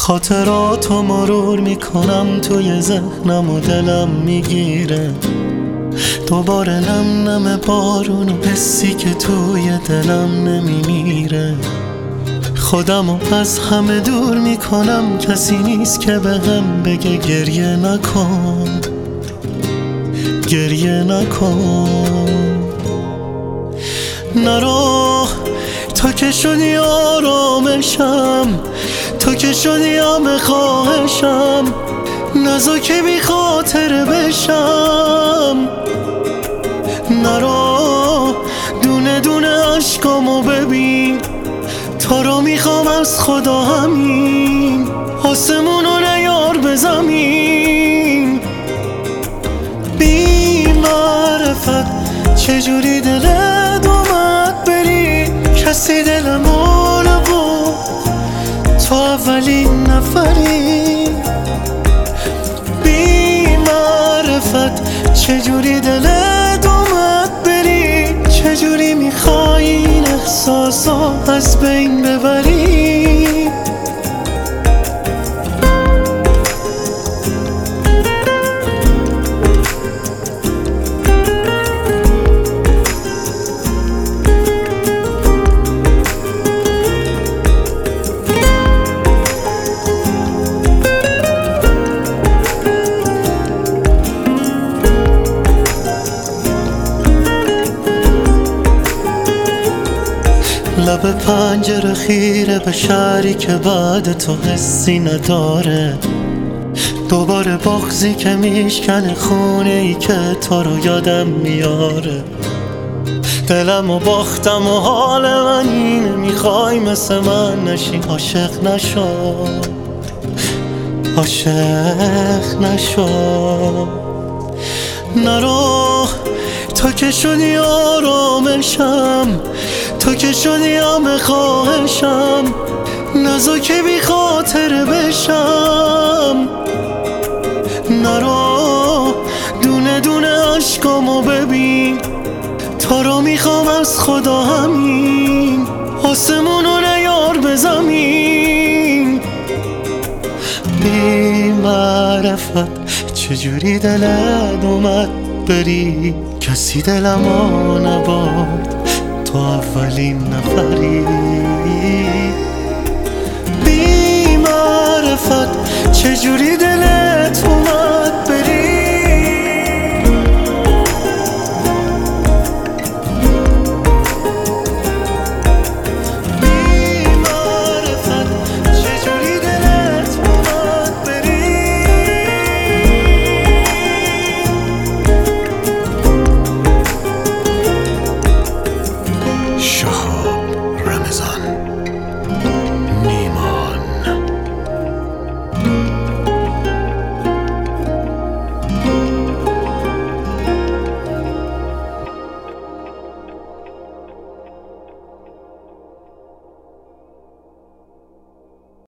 خاطراتو مرور میکنم توی ذهنم و دلم میگیره دوباره نم نم بارون و حسی که توی دلم نمیمیره. خودمو از همه دور میکنم، کسی نیست که بهم بگه گریه نکن، گریه نکن. نرو تو که شدی آرامشم، تو که شدی همه خواهشم، نزا که بی خاطر بشم. نرو دونه دونه عشقامو ببین، تو رو میخوام از خدا همین، آسمونو نیار به زمین. بی معرفت چجوری دلت اومد بری، کسی دلمو نبود، تو اولین نفری. بی معرفت چجوری دلت اومد بری، چجوری میخوای این احساسا از بین ببری. لب پنجره خیره به شهری که بعد تو حسی نداره، دوباره بغضی که میشکنه خونه ای که تو رو یادم میاره. دلم و باختم و حال من اینه، میخوای مثل من نشی، عاشق نشو، عاشق نشو. نرو تو که شدی آرامشم، تو که شدی همه خواهشم، نزا که بی خاطر بشم. نرو دونه دونه عشقامو ببین، تو رو میخوام از خدا همین، آسمونو نیار به زمین. بی معرفت چجوری دلت اومد بری، کسی دلمو نبرد، تو اولین نفری. بی معرفت چجوری